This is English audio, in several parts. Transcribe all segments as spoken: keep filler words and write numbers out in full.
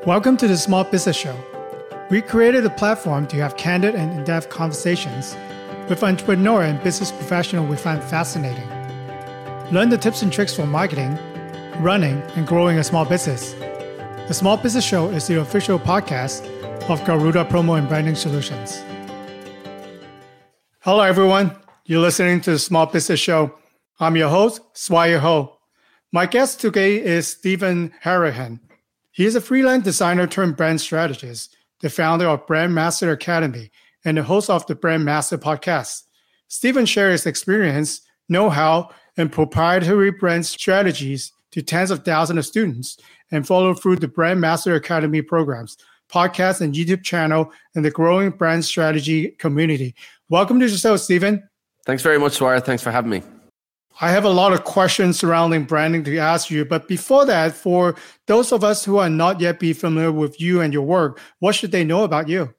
Welcome to the Small Business Show. We created a platform to have candid and in-depth conversations with entrepreneur and business professional we find fascinating. Learn the tips and tricks for marketing, running, and growing a small business. The Small Business Show is the official podcast of Garuda Promo and Branding Solutions. Hello, everyone. You're listening to the Small Business Show. I'm your host, Swire Ho. My guest today is Stephen Harahan. He is a freelance designer turned brand strategist, the founder of Brand Master Academy, and the host of the Brand Master podcast. Stephen shares his experience, know-how, and proprietary brand strategies to tens of thousands of students and follow through the Brand Master Academy programs, podcast, and YouTube channel, and the growing brand strategy community. Welcome to the show, Stephen. Thanks very much, Swire. Thanks for having me. I have a lot of questions surrounding branding to ask you, but before that, for those of us who are not yet be familiar with you and your work, what should they know about you?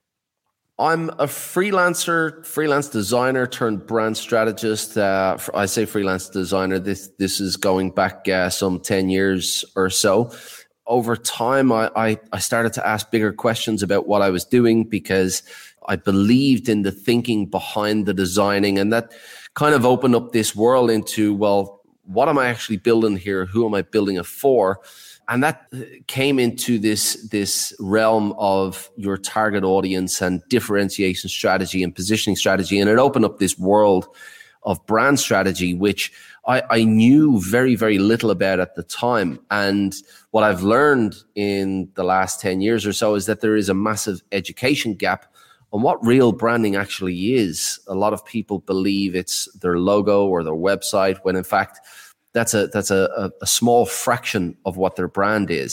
I'm a freelancer, freelance designer turned brand strategist. Uh, I say freelance designer. This this is going back uh, some ten years or so. Over time, I, I I started to ask bigger questions about what I was doing because I believed in the thinking behind the designing, and that kind of opened up this world into, well, what am I actually building here? Who am I building it for? And that came into this, this realm of your target audience and differentiation strategy and positioning strategy. And it opened up this world of brand strategy, which I, I knew very, very little about at the time. And what I've learned in the last ten years or so is that there is a massive education gap on what real branding actually is. A lot of people believe it's their logo or their website, when in fact, that's a that's a, a small fraction of what their brand is.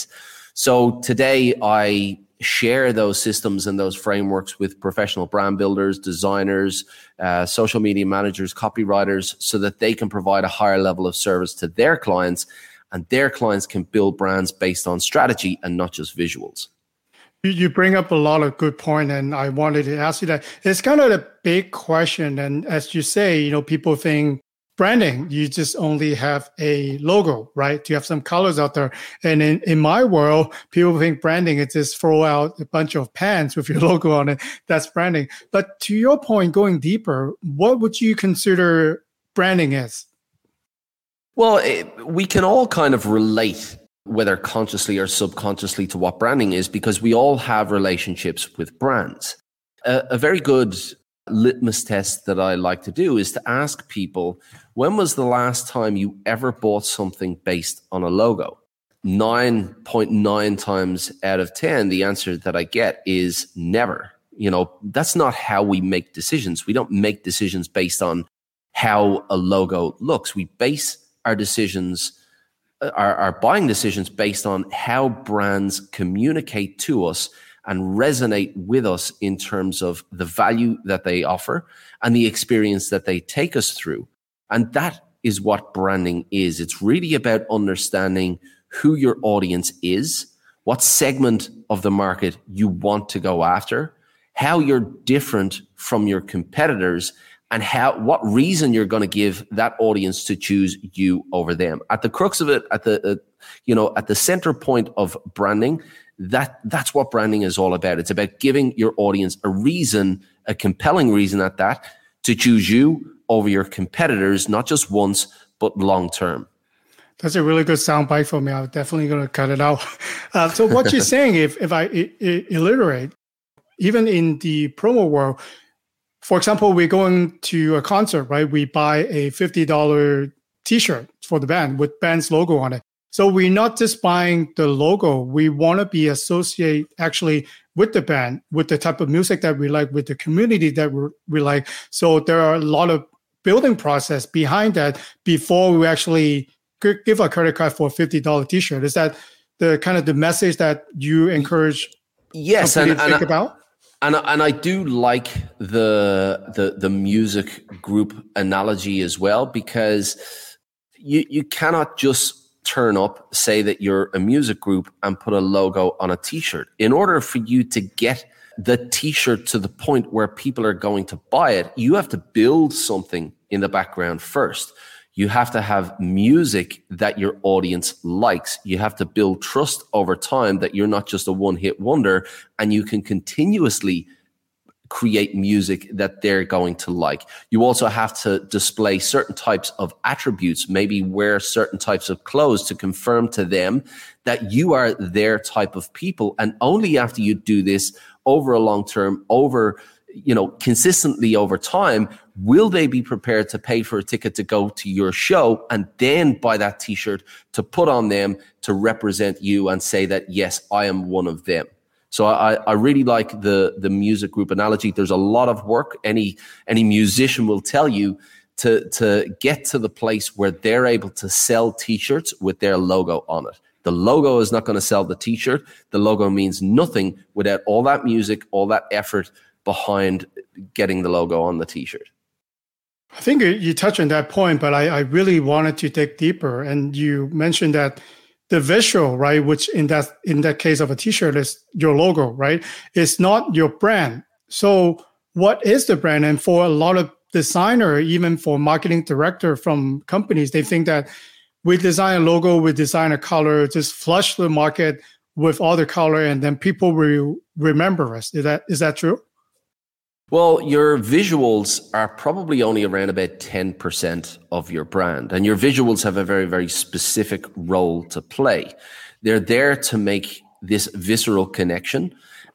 So today I share those systems and those frameworks with professional brand builders, designers, uh, social media managers, copywriters, so that they can provide a higher level of service to their clients, and their clients can build brands based on strategy and not just visuals. You bring up a lot of good points, and I wanted to ask you that. It's kind of a big question, and as you say, you know, people think branding, you just only have a logo, right? You have some colors out there. And in, in my world, people think branding is just throw out a bunch of pants with your logo on it. That's branding. But to your point, going deeper, what would you consider branding is? Well, it, we can all kind of relate, whether consciously or subconsciously, to what branding is, because we all have relationships with brands. A, a very good litmus test that I like to do is to ask people, when was the last time you ever bought something based on a logo? nine point nine times out of ten, the answer that I get is never. You know, that's not how we make decisions. We don't make decisions based on how a logo looks. We base our decisions Our, our buying decisions based on how brands communicate to us and resonate with us in terms of the value that they offer and the experience that they take us through. And that is what branding is. It's really about understanding who your audience is, what segment of the market you want to go after, how you're different from your competitors, and how, what reason you're going to give that audience to choose you over them. At the crux of it, at the, uh, you know, at the center point of branding, that that's what branding is all about. It's about giving your audience a reason, a compelling reason at that, to choose you over your competitors, not just once, but long term. That's a really good soundbite for me. I'm definitely going to cut it out. Uh, so what you're saying, if, if I I- I illiterate, even in the promo world, for example, we're going to a concert, right? We buy a fifty dollars t-shirt for the band with band's logo on it. So we're not just buying the logo. We want to be associated actually with the band, with the type of music that we like, with the community that we like. So there are a lot of building process behind that before we actually give a credit card for a fifty dollars t-shirt. Is that the kind of the message that you encourage yes, and, to think and, about? And and I do like the the the music group analogy as well, because you you cannot just turn up, say that you're a music group, and put a logo on a t-shirt. In order for you to get the t-shirt to the point where people are going to buy it, you have to build something in the background first. You have to have music that your audience likes. You have to build trust over time that you're not just a one-hit wonder, and you can continuously create music that they're going to like. You also have to display certain types of attributes, maybe wear certain types of clothes to confirm to them that you are their type of people. And only after you do this over a long term, over, you know, consistently over time, will they be prepared to pay for a ticket to go to your show and then buy that t-shirt to put on them to represent you and say that, yes, I am one of them. So I, I really like the, the music group analogy. There's a lot of work. Any any musician will tell you to, to get to the place where they're able to sell t-shirts with their logo on it. The logo is not going to sell the t-shirt. The logo means nothing without all that music, all that effort behind getting the logo on the t-shirt. I think you touched on that point, but I, I really wanted to dig deeper. And you mentioned that the visual, right, which in that in that case of a t-shirt is your logo, right? It's not your brand. So what is the brand? And for a lot of designer, even for marketing director from companies, they think that we design a logo, we design a color, just flush the market with all the color, and then people will remember us. Is that is that true? Well, your visuals are probably only around about ten percent of your brand. And your visuals have a very, very specific role to play. They're there to make this visceral connection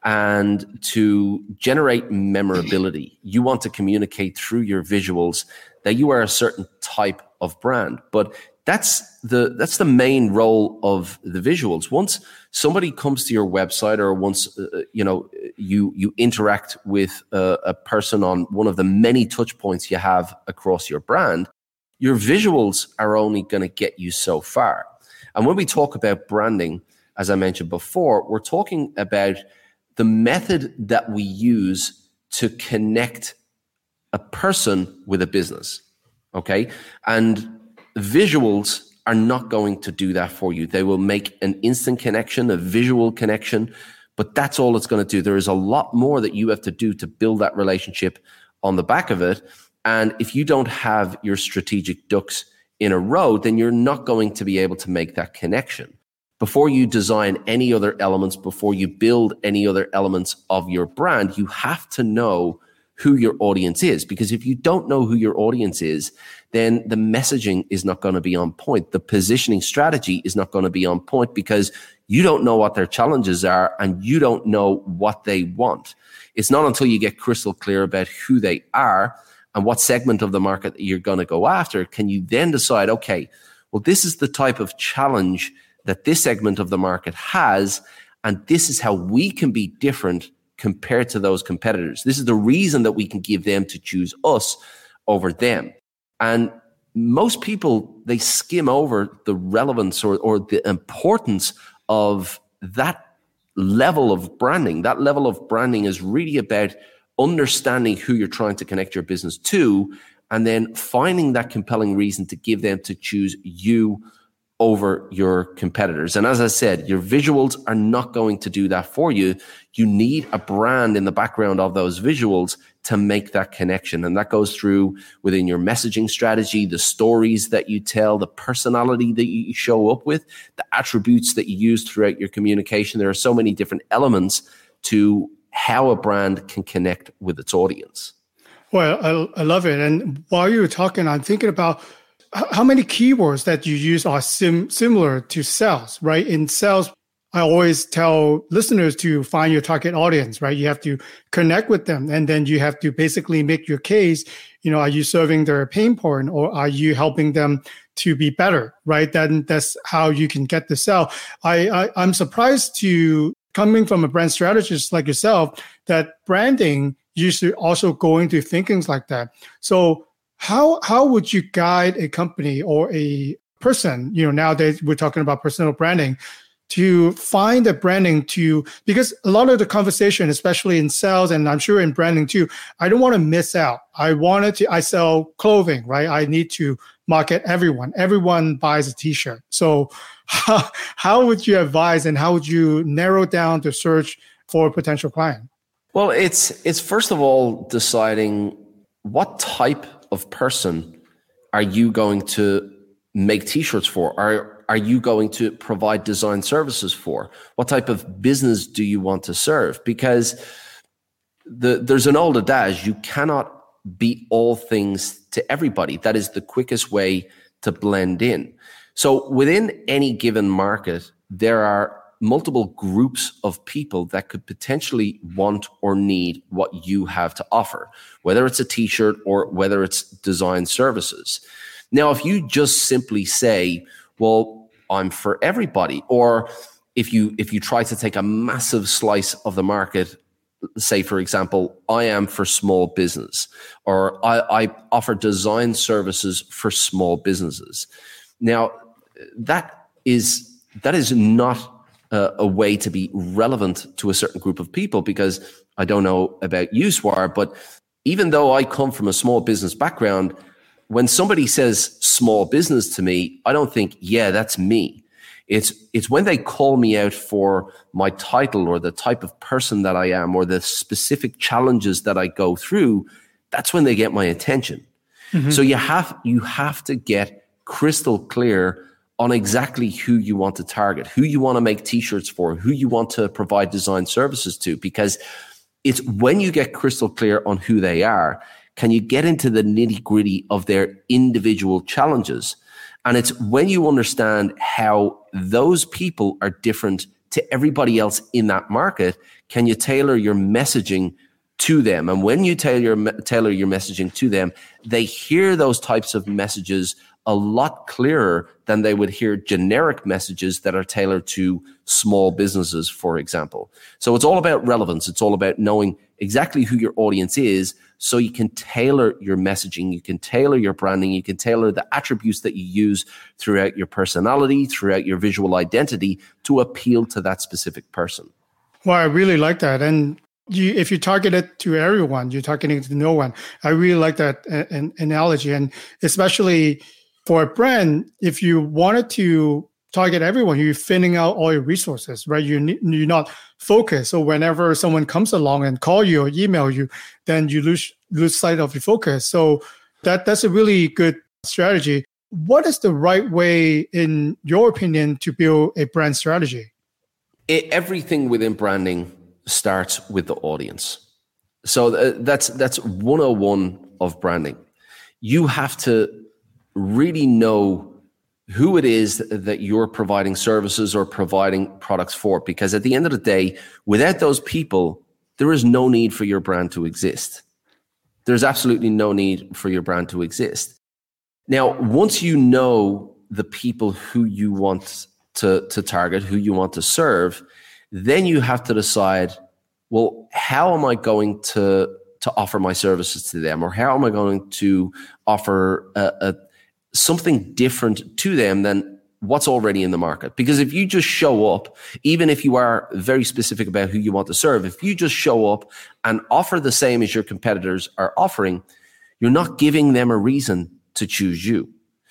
and to generate memorability. You want to communicate through your visuals that you are a certain type of brand. But that's the that's the main role of the visuals. Once somebody comes to your website, or once uh, you know you you interact with a, a person on one of the many touch points you have across your brand, your visuals are only going to get you so far. And when we talk about branding, as I mentioned before, we're talking about the method that we use to connect a person with a business. Okay, and visuals are not going to do that for you. They will make an instant connection, a visual connection, but that's all it's going to do. There is a lot more that you have to do to build that relationship on the back of it. And if you don't have your strategic ducks in a row, then you're not going to be able to make that connection. Before you design any other elements, before you build any other elements of your brand, you have to know who your audience is. Because if you don't know who your audience is, then the messaging is not going to be on point. The positioning strategy is not going to be on point because you don't know what their challenges are and you don't know what they want. It's not until you get crystal clear about who they are and what segment of the market that you're going to go after, can you then decide, okay, well, this is the type of challenge that this segment of the market has, and this is how we can be different compared to those competitors. This is the reason that we can give them to choose us over them. And most people, they skim over the relevance or, or the importance of that level of branding. That level of branding is really about understanding who you're trying to connect your business to, and then finding that compelling reason to give them to choose you over your competitors. And as I said, your visuals are not going to do that for you. You need a brand in the background of those visuals to make that connection. And that goes through within your messaging strategy, the stories that you tell, the personality that you show up with, the attributes that you use throughout your communication. There are so many different elements to how a brand can connect with its audience. Well, I, I love it. And while you were talking, I'm thinking about how many keywords that you use are sim- similar to sales, right? In sales, I always tell listeners to find your target audience, right? You have to connect with them, and then you have to basically make your case. You know, are you serving their pain point, or are you helping them to be better, right? Then that's how you can get the sell. I, I I'm surprised to coming from a brand strategist like yourself that branding you should also go into thinkings like that. So how how would you guide a company or a person, you know, nowadays we're talking about personal branding, to find the branding to, because a lot of the conversation, especially in sales, and I'm sure in branding too, I don't want to miss out. I wanted to, I sell clothing, right? I need to market everyone. Everyone buys a t-shirt. So how, how would you advise and how would you narrow down the search for a potential client? Well, it's it's first of all deciding what type of person are you going to make t-shirts for? Are, are you going to provide design services for? What type of business do you want to serve? Because the, there's an old adage, you cannot be all things to everybody. That is the quickest way to blend in. So within any given market, there are multiple groups of people that could potentially want or need what you have to offer, whether it's a t-shirt or whether it's design services. Now, if you just simply say, well, I'm for everybody, or if you if you try to take a massive slice of the market, say, for example, I am for small business, or I, I offer design services for small businesses. Now, that is that is not a, a way to be relevant to a certain group of people, because I don't know about you, Swar, but even though I come from a small business background, when somebody says small business to me, I don't think, yeah, that's me. It's it's when they call me out for my title or the type of person that I am or the specific challenges that I go through, that's when they get my attention. Mm-hmm. So you have you have to get crystal clear on exactly who you want to target, who you want to make t-shirts for, who you want to provide design services to, because it's when you get crystal clear on who they are, can you get into the nitty-gritty of their individual challenges. And it's when you understand how those people are different to everybody else in that market, can you tailor your messaging to them. And when you tailor your, tailor your messaging to them, they hear those types of messages a lot clearer than they would hear generic messages that are tailored to small businesses, for example. So it's all about relevance. It's all about knowing exactly who your audience is, so you can tailor your messaging, you can tailor your branding, you can tailor the attributes that you use throughout your personality, throughout your visual identity to appeal to that specific person. Well, I really like that. And you, if you target it to everyone, you're targeting it to no one. I really like that uh, an analogy. And especially for a brand, if you wanted to target everyone, you're thinning out all your resources, right? You need, you're not focused. So whenever someone comes along and call you or email you, then you lose lose sight of your focus. So that that's a really good strategy. What is the right way, in your opinion, to build a brand strategy? It, everything within branding starts with the audience. So uh, that's that's one oh one of branding. You have to really know who it is that you're providing services or providing products for, because at the end of the day, without those people, there is no need for your brand to exist. There's absolutely no need for your brand to exist. Now, once you know the people who you want to, to target, who you want to serve, then you have to decide, well, how am I going to, to offer my services to them? Or how am I going to offer a, a something different to them than what's already in the market? Because if you just show up, even if you are very specific about who you want to serve, if you just show up and offer the same as your competitors are offering, you're not giving them a reason to choose you.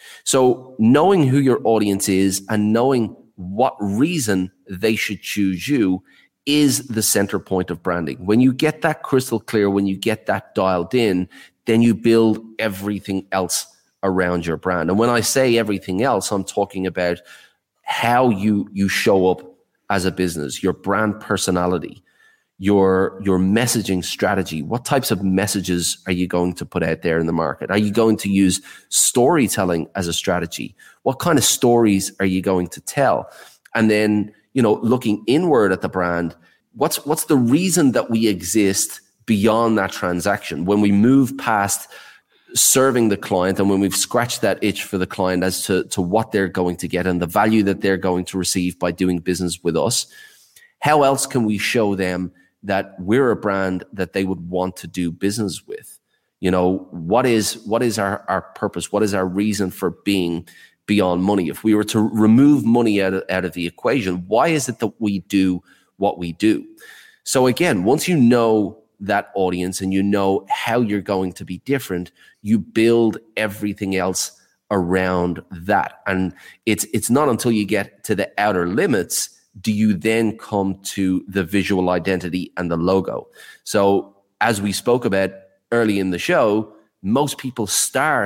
So knowing who your audience is and knowing what reason they should choose you is the center point of branding. When you get that crystal clear, when you get that dialed in, then you build everything else around your brand. And when I say everything else, I'm talking about how you you show up as a business, your brand personality, your your messaging strategy. What types of messages are you going to put out there in the market? Are you going to use storytelling as a strategy? What kind of stories are you going to tell? And then, you know, looking inward at the brand, what's what's the reason that we exist beyond that transaction? When we move past serving the client, and when we've scratched that itch for the client as to, to what they're going to get and the value that they're going to receive by doing business with us, how else can we show them that we're a brand that they would want to do business with? You know, what is what is our, our purpose? What is our reason for being beyond money? If we were to remove money out of, out of the equation, why is it that we do what we do? So again, once you know that audience and you know how you're going to be different, you build everything else around that. And it's it's not until you get to the outer limits do you then come to the visual identity and the logo. So as we spoke about early in the show, most people start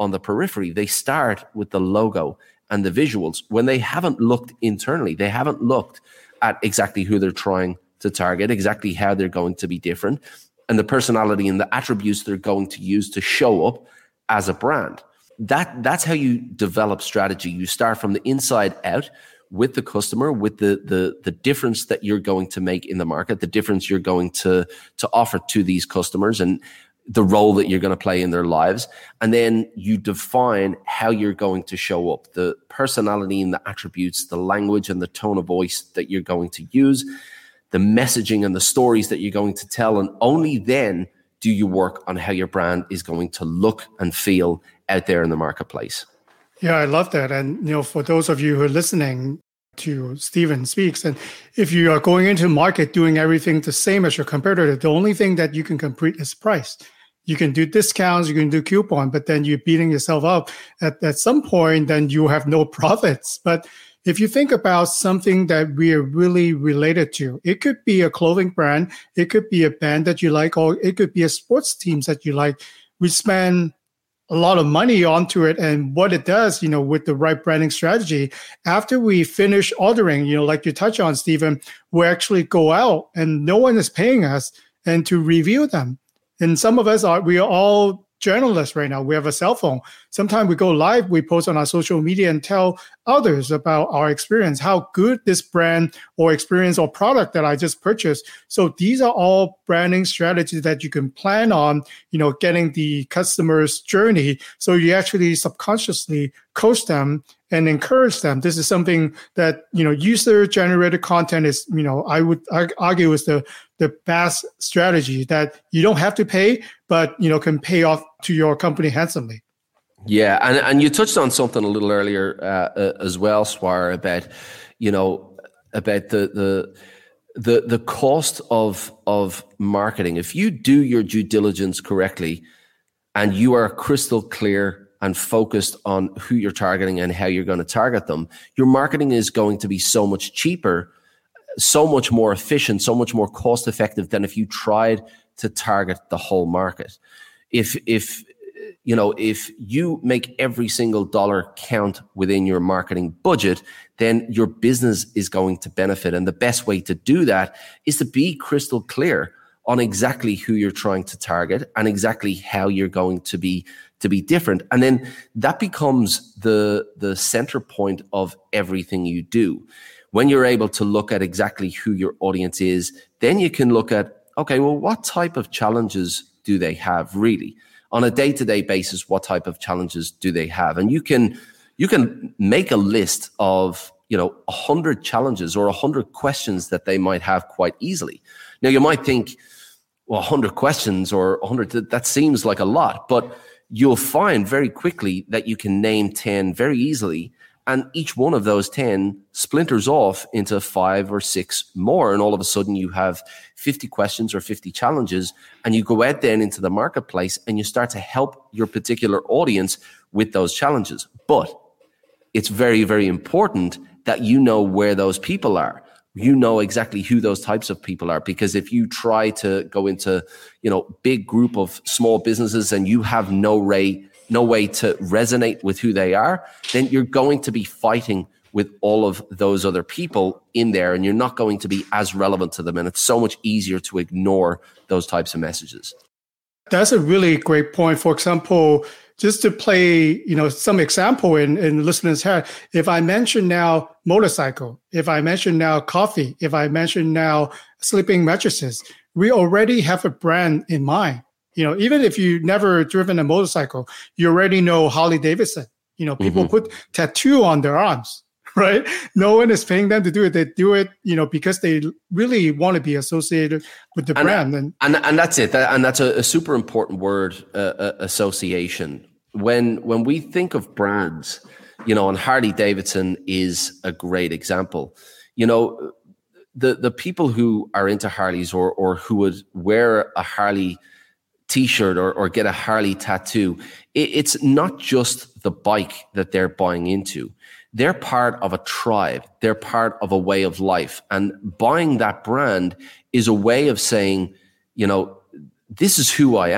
on the periphery. They start with the logo and the visuals when they haven't looked internally. They haven't looked at exactly who they're trying to target, exactly how they're going to be different, and the personality and the attributes they're going to use to show up as a brand. That that's how you develop strategy. You start from the inside out with the customer, with the the the difference that you're going to make in the market, the difference you're going to to offer to these customers, and the role that you're going to play in their lives. And then you define how you're going to show up, the personality and the attributes, the language and the tone of voice that you're going to use, the messaging and the stories that you're going to tell. And only then do you work on how your brand is going to look and feel out there in the marketplace. Yeah, I love that. And, you know, for those of you who are listening to Stephen Speaks, and if you are going into market doing everything the same as your competitor, the only thing that you can compete is price. You can do discounts, you can do coupon, but then you're beating yourself up. At, at some point, then you have no profits. But if you think about something that we are really related to, it could be a clothing brand, it could be a band that you like, or it could be a sports teams that you like. We spend a lot of money onto it, and what it does, you know, with the right branding strategy, after we finish ordering, you know, like you touch on, Stephen, we actually go out and no one is paying us and to review them. And some of us are, we are all journalists right now. We have a cell phone. Sometimes we go live, we post on our social media and tell others about our experience, how good this brand or experience or product that I just purchased. So these are all branding strategies that you can plan on, you know, getting the customer's journey. So you actually subconsciously coach them and encourage them. This is something that, you know, user-generated content is, you know, I would argue is the, the best strategy that you don't have to pay, but, you know, can pay off to your company handsomely. Yeah, and, and you touched on something a little earlier uh, uh, as well, Swire, about, you know, about the the the the cost of of marketing. If you do your due diligence correctly and you are crystal clear and focused on who you're targeting and how you're going to target them, your marketing is going to be so much cheaper, so much more efficient, so much more cost effective than if you tried to target the whole market. If if you know, if you make every single dollar count within your marketing budget, then your business is going to benefit. And the best way to do that is to be crystal clear on exactly who you're trying to target and exactly how you're going to be to be different. And then that becomes the the center point of everything you do. When you're able to look at exactly who your audience is, then you can look at, okay, well, what type of challenges do they have really? On a day-to-day basis, what type of challenges do they have? And you can you can make a list of, you know, a hundred challenges or a hundred questions that they might have quite easily. Now, you might think, well, a hundred questions or a hundred, that seems like a lot, but you'll find very quickly that you can name ten very easily. And each one of those ten splinters off into five or six more. And all of a sudden you have fifty questions or fifty challenges. And you go out then into the marketplace and you start to help your particular audience with those challenges. But it's very, very important that you know where those people are. You know exactly who those types of people are. Because if you try to go into, you know, big group of small businesses and you have no way no way to resonate with who they are, then you're going to be fighting with all of those other people in there and you're not going to be as relevant to them. And it's so much easier to ignore those types of messages. That's a really great point. For example, just to play, you know, some example in, in listeners' head, if I mention now motorcycle, if I mention now coffee, if I mention now sleeping mattresses, we already have a brand in mind. You know, even if you've never driven a motorcycle, you already know Harley Davidson. You know, people mm-hmm. put tattoo on their arms, right? No one is paying them to do it. They do it, you know, because they really want to be associated with the and, brand. And and, and that's it. That, and that's a, a super important word, uh, uh, association. When when we think of brands, you know, and Harley Davidson is a great example. You know, the the people who are into Harleys or or who would wear a Harley T-shirt or, or get a Harley tattoo, it, it's not just the bike that they're buying into. They're part of a tribe. They're part of a way of life. And buying that brand is a way of saying, you know, this is who I am.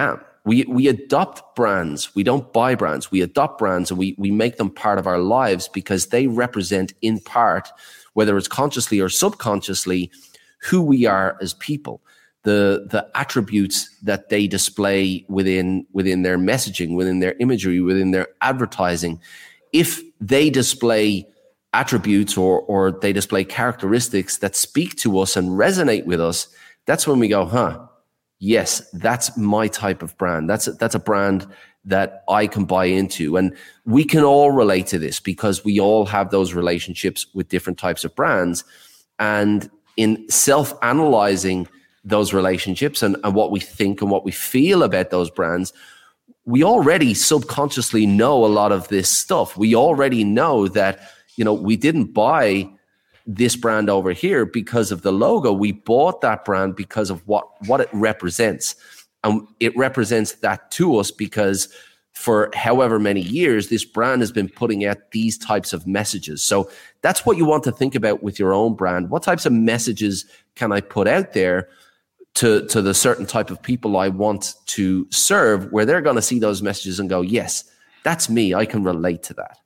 We we adopt brands. We don't buy brands. We adopt brands, and we we make them part of our lives because they represent, in part, whether it's consciously or subconsciously, who we are as people. The the attributes that they display within within their messaging, within their imagery, within their advertising. If they display attributes or or they display characteristics that speak to us and resonate with us, that's when we go, huh, yes, that's my type of brand. That's a, that's a brand that I can buy into. And we can all relate to this because we all have those relationships with different types of brands. And in self-analyzing those relationships and, and what we think and what we feel about those brands, we already subconsciously know a lot of this stuff. We already know that, you know, we didn't buy this brand over here because of the logo. We bought that brand because of what, what it represents. And it represents that to us because for however many years, this brand has been putting out these types of messages. So that's what you want to think about with your own brand. What types of messages can I put out there to, to the certain type of people I want to serve, where they're going to see those messages and go, yes, that's me. I can relate to that.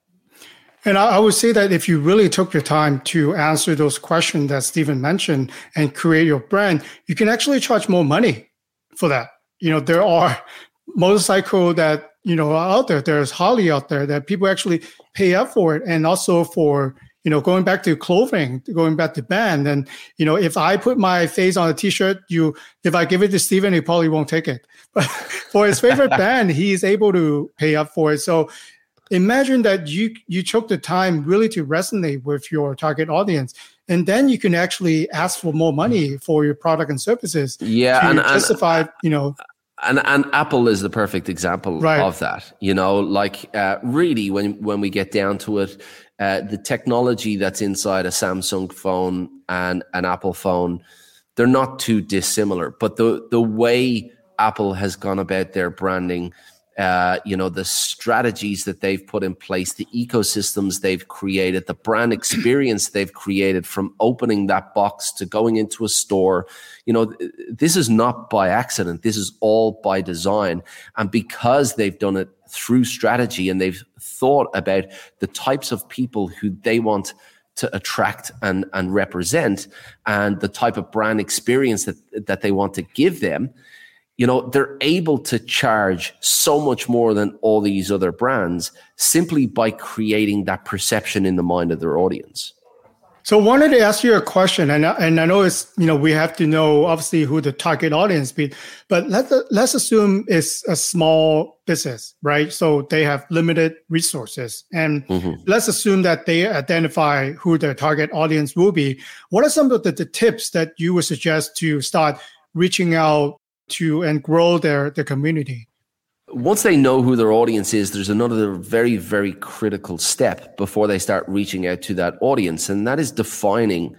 And I would say that if you really took your time to answer those questions that Stephen mentioned and create your brand, you can actually charge more money for that. You know, there are motorcycles that, you know, are out there. There's Harley out there that people actually pay up for it. And also for, you know, going back to clothing, going back to band. And, you know, if I put my face on a t-shirt, you, if I give it to Stephen, he probably won't take it. But for his favorite band, he's able to pay up for it. So imagine that you you took the time really to resonate with your target audience, and then you can actually ask for more money for your product and services. Yeah, to and justify, and, you know. And and Apple is the perfect example right. of that. You know, like uh, really, when when we get down to it, uh, the technology that's inside a Samsung phone and an Apple phone, they're not too dissimilar. But the the way Apple has gone about their branding, Uh, you know, the strategies that they've put in place, the ecosystems they've created, the brand experience they've created from opening that box to going into a store. You know, this is not by accident. This is all by design. And because they've done it through strategy and they've thought about the types of people who they want to attract and, and represent and the type of brand experience that, that they want to give them, you know, they're able to charge so much more than all these other brands simply by creating that perception in the mind of their audience. So I wanted to ask you a question, and, and I know it's, you know, we have to know obviously who the target audience be, but let's, let's assume it's a small business, right? So they have limited resources, and mm-hmm. let's assume that they identify who their target audience will be. What are some of the, the tips that you would suggest to start reaching out to and grow their, their community? Once they know who their audience is, there's another very, very critical step before they start reaching out to that audience, and that is defining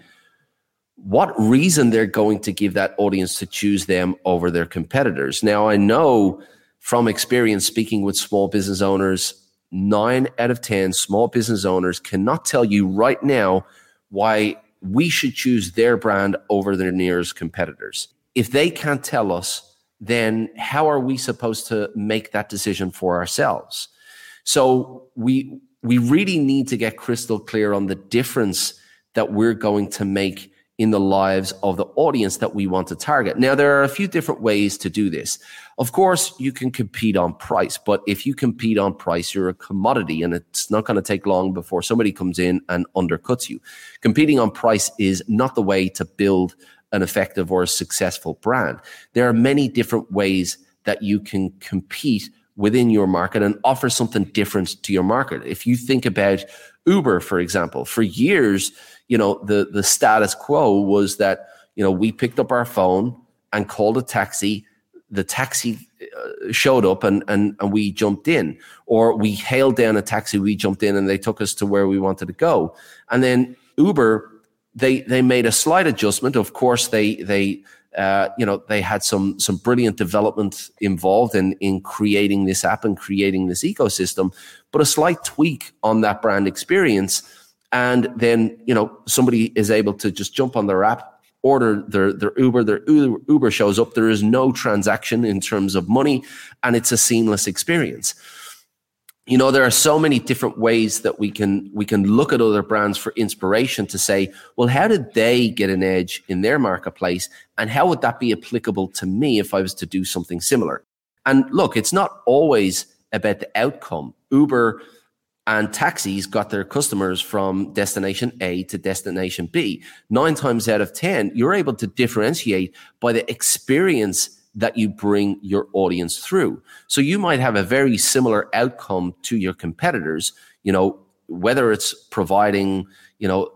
what reason they're going to give that audience to choose them over their competitors. Now, I know from experience speaking with small business owners, nine out of ten small business owners cannot tell you right now why we should choose their brand over their nearest competitors. If they can't tell us, then how are we supposed to make that decision for ourselves? So we we really need to get crystal clear on the difference that we're going to make in the lives of the audience that we want to target. Now, there are a few different ways to do this. Of course, you can compete on price, but if you compete on price, you're a commodity, and it's not going to take long before somebody comes in and undercuts you. Competing on price is not the way to build an effective or a successful brand. There are many different ways that you can compete within your market and offer something different to your market. If you think about Uber, for example, for years, you know, the, the status quo was that, you know, we picked up our phone and called a taxi. The taxi uh, showed up and, and, and we jumped in, or we hailed down a taxi, we jumped in and they took us to where we wanted to go. And then Uber, They they made a slight adjustment. Of course, they they uh, you know they had some some brilliant development involved in in creating this app and creating this ecosystem, but a slight tweak on that brand experience, and then you know somebody is able to just jump on their app, order their, their Uber, their Uber shows up. There is no transaction in terms of money, and it's a seamless experience. You know, there are so many different ways that we can we can look at other brands for inspiration to say, well, how did they get an edge in their marketplace? And how would that be applicable to me if I was to do something similar? And look, it's not always about the outcome. Uber and taxis got their customers from destination A to destination B. Nine times out of ten, you're able to differentiate by the experience that you bring your audience through. So you might have a very similar outcome to your competitors, you know, whether it's providing, you know,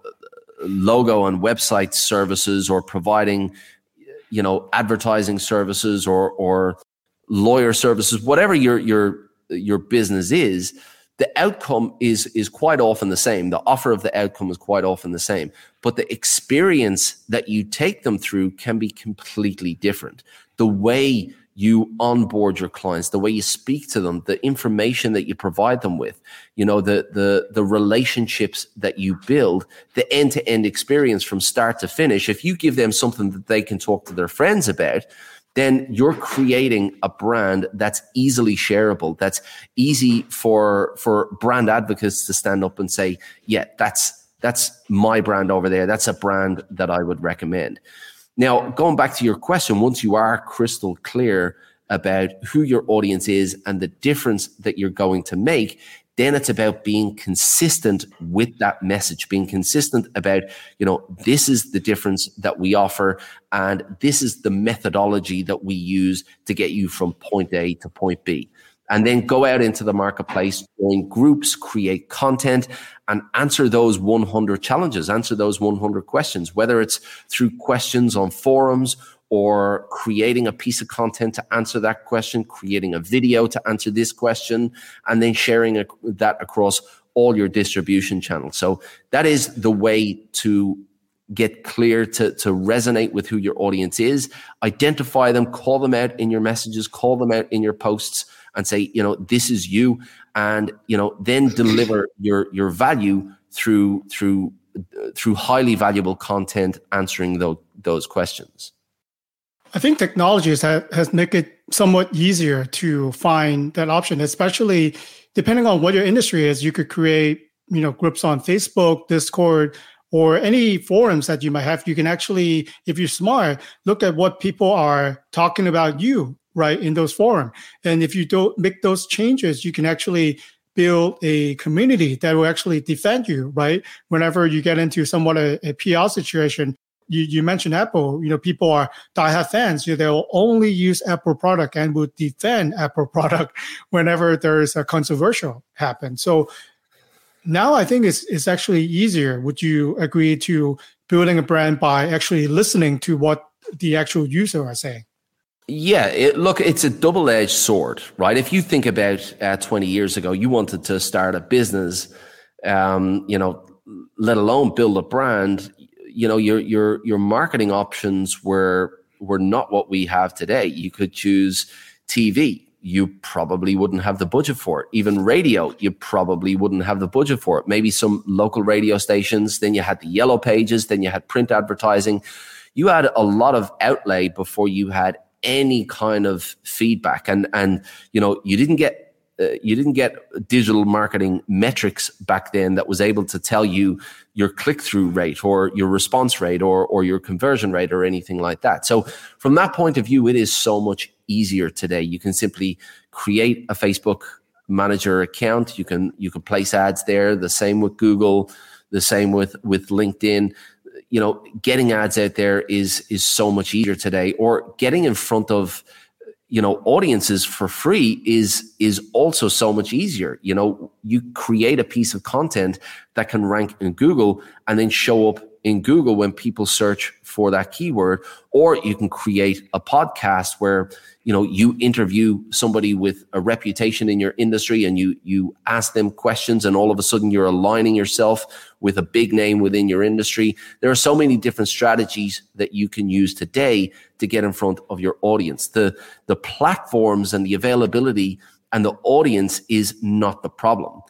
logo and website services, or providing, you know, advertising services, or or lawyer services, whatever your your your business is, the outcome is is quite often the same. The offer of the outcome is quite often the same, but the experience that you take them through can be completely different. The way you onboard your clients, the way you speak to them, the information that you provide them with, you know, the the the relationships that you build, the end-to-end experience from start to finish. If you give them something that they can talk to their friends about, then you're creating a brand that's easily shareable, that's easy for for brand advocates to stand up and say, yeah, that's that's my brand over there. That's a brand that I would recommend. Now, going back to your question, once you are crystal clear about who your audience is and the difference that you're going to make, then it's about being consistent with that message, being consistent about, you know, this is the difference that we offer, and this is the methodology that we use to get you from point A to point B. And then go out into the marketplace, join groups, create content, and answer those one hundred challenges, answer those one hundred questions, whether it's through questions on forums, or creating a piece of content to answer that question, creating a video to answer this question, and then sharing a, that across all your distribution channels. So that is the way to get clear, to, to resonate with who your audience is, identify them, call them out in your messages, call them out in your posts, and say, you know, this is you, and, you know, then deliver your your value through through through highly valuable content answering those those questions. I think technology has has made it somewhat easier to find that option, especially depending on what your industry is. You could create, you know, groups on Facebook, Discord, or any forums that you might have. You can actually, if you're smart, look at what people are talking about you, right, in those forums. And if you don't make those changes, you can actually build a community that will actually defend you, right? Whenever you get into somewhat a, a P R situation. You, you mentioned Apple, you know, people are diehard fans. You know, they'll only use Apple product and will defend Apple product whenever there's a controversial happen. So now I think it's, it's actually easier. Would you agree to building a brand by actually listening to what the actual user are saying? Yeah, it, look, it's a double-edged sword, right? If you think about uh, twenty years ago, you wanted to start a business, um, you know, let alone build a brand, you know, your your your marketing options were were not what we have today. You could choose T V. You probably wouldn't have the budget for it. Even radio, you probably wouldn't have the budget for it. Maybe some local radio stations. Then you had the yellow pages. Then you had print advertising. You had a lot of outlay before you had any kind of feedback, and and you know, you didn't get uh, you didn't get digital marketing metrics back then that was able to tell you your click-through rate or your response rate or or your conversion rate or anything like that. So from that point of view, it is so much easier today. You can simply create a Facebook manager account. You can you can place ads there. The same with Google. The same with with LinkedIn. You know, getting ads out there is is so much easier today. Or getting in front of, you know, audiences for free is is also so much easier. You know, you create a piece of content that can rank in Google and then show up in Google when people search for that keyword. Or you can create a podcast where, you know, you interview somebody with a reputation in your industry and you you ask them questions, and all of a sudden you're aligning yourself with a big name within your industry. There are so many different strategies that you can use today to get in front of your audience. The the platforms and the availability and the audience is not the problem.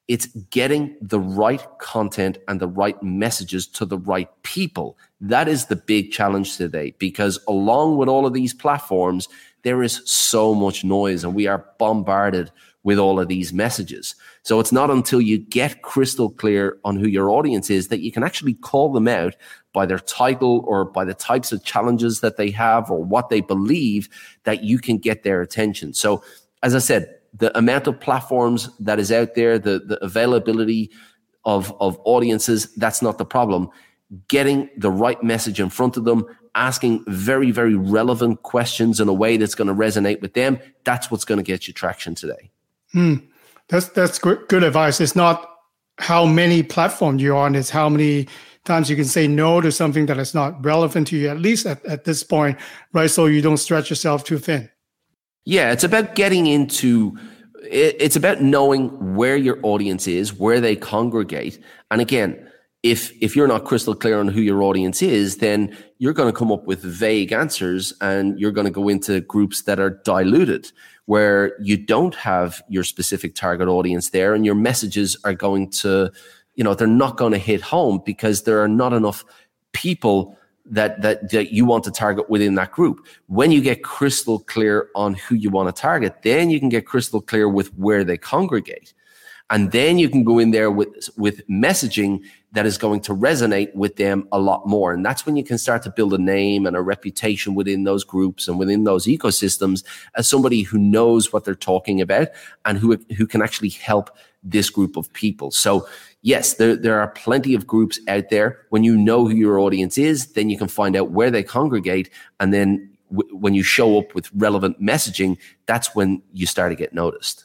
It's getting the right content and the right messages to the right people. That is the big challenge today, because along with all of these platforms, there is so much noise and we are bombarded with all of these messages. So it's not until you get crystal clear on who your audience is that you can actually call them out by their title or by the types of challenges that they have or what they believe, that you can get their attention. So as I said, the amount of platforms that is out there, the, the availability of, of audiences, that's not the problem. Getting the right message in front of them, asking very, very relevant questions in a way that's going to resonate with them, that's what's going to get you traction today. Hmm. That's that's good, good advice. It's not how many platforms you're on, it's how many times you can say no to something that is not relevant to you, at least at, at this point, right? So you don't stretch yourself too thin. Yeah, it's about getting into, it's about knowing where your audience is, where they congregate. And again, if if you're not crystal clear on who your audience is, then you're going to come up with vague answers and you're going to go into groups that are diluted, where you don't have your specific target audience there, and your messages are going to, you know, they're not going to hit home because there are not enough people that, that that you want to target within that group. When you get crystal clear on who you want to target, then you can get crystal clear with where they congregate. And then you can go in there with, with messaging that is going to resonate with them a lot more. And that's when you can start to build a name and a reputation within those groups and within those ecosystems as somebody who knows what they're talking about and who, who can actually help this group of people. So yes, there, there are plenty of groups out there. When you know who your audience is, then you can find out where they congregate. And then w- when you show up with relevant messaging, that's when you start to get noticed.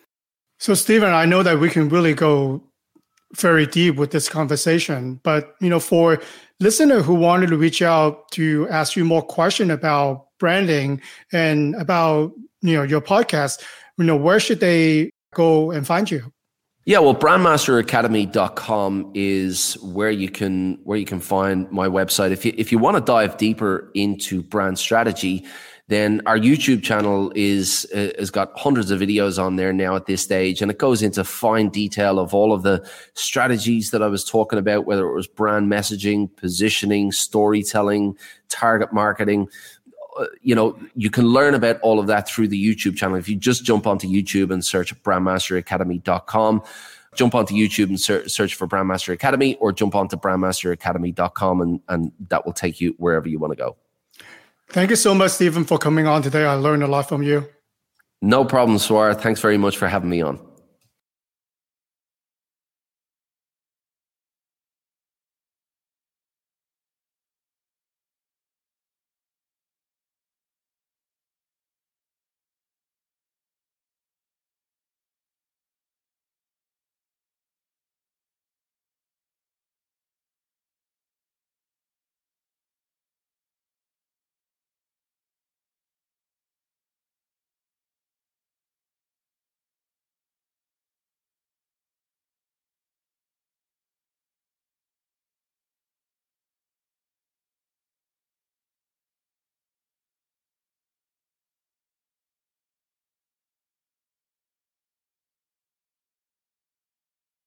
So, Stephen, I know that we can really go very deep with this conversation, but you know, for listeners who wanted to reach out to ask you more questions about branding and about, you know, your podcast, you know, where should they go and find you? Yeah, well, brandmaster academy dot com is where you can where you can find my website. If you if you want to dive deeper into brand strategy, then our YouTube channel is uh, has got hundreds of videos on there now at this stage, and it goes into fine detail of all of the strategies that I was talking about, whether it was brand messaging, positioning, storytelling, target marketing. Uh, you know, you can learn about all of that through the YouTube channel. If you just jump onto YouTube and search brandmaster academy dot com, jump onto YouTube and ser- search for Brandmaster Academy, or jump onto brandmaster academy dot com, and, and that will take you wherever you want to go. Thank you so much, Stephen, for coming on today. I learned a lot from you. No problem, Swar. Thanks very much for having me on.